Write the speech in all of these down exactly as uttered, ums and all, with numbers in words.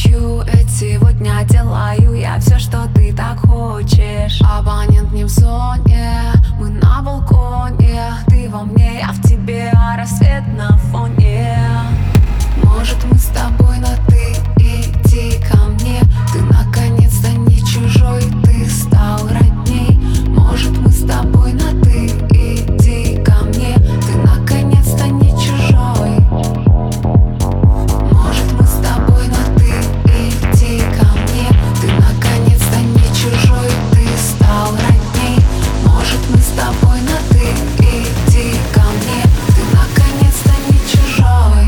ночью, ведь сегодня делаю я все, что ты так хочешь. Абонент не в зоне, мы на балконе. Ты во мне, я в тебе, а рассвет на фоне. Может, мы с тобой на ты, иди ко мне. Ты наконец-то не чужой, ты стал родней. Может, мы с тобой на ты, иди ко мне. Ты наконец-то не чужой. Может, мы с тобой на ты, иди ко мне. Ты наконец-то не чужой, ты стал родней. Может, мы с тобой на ты, иди ко мне. Ты наконец-то не чужой.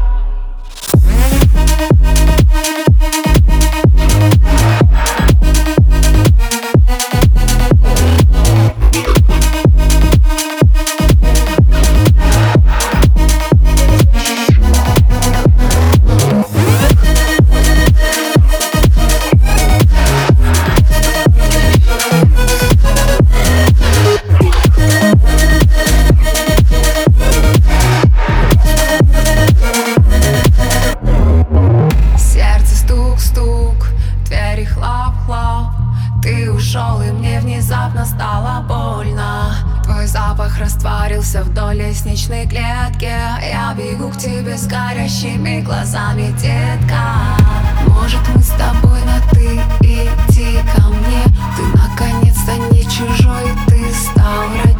Стук, двери хлоп-хлоп. Ты ушел, и мне внезапно стало больно. Твой запах растворился вдоль лестничной клетки. Я бегу к тебе с горящими глазами, детка. Может, мы с тобой на ты, иди ко мне. Ты наконец-то не чужой, ты стал родной.